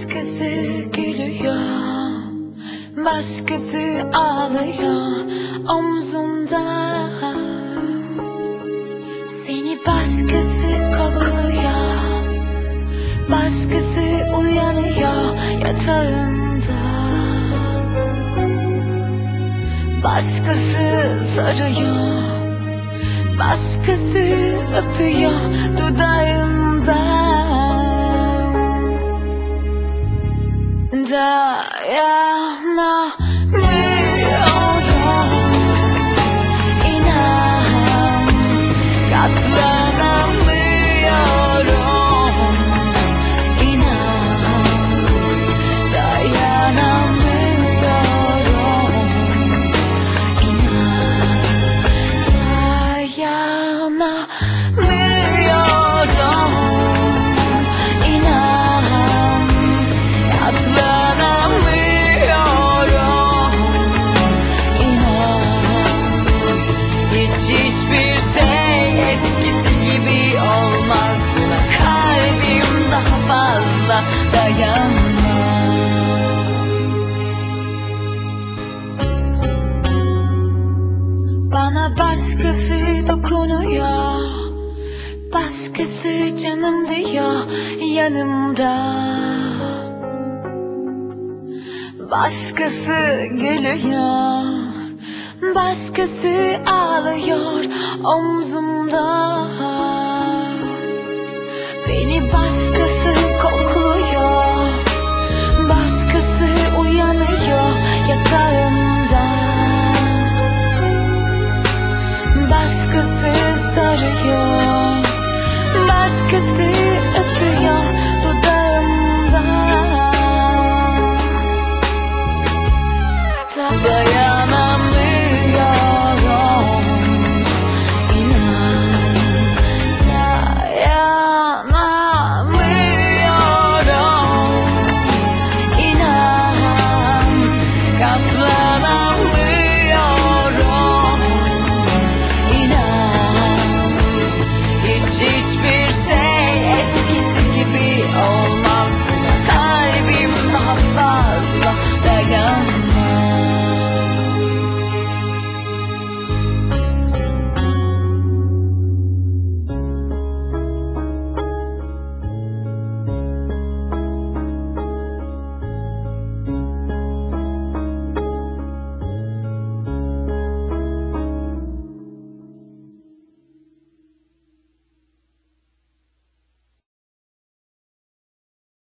Başkası gülüyor, başkası ağlıyor omzunda. Seni başkası kokluyor, başkası uyanıyor yatağında. Başkası sarıyor, başkası öpüyor dudağından. Dayanamıyorum, inan, katlanamıyorum, inan, dayanamıyorum, inan, dayanamıyorum, inan, katlanamıyorum, inan. Hiçbir şey eskisi gibi olmaz. Buna kalbim daha fazla dayanmaz. Bana başkası dokunuyor, başkası canım diyor yanımda. Başkası gülüyor, başkası ağlıyor omzumda.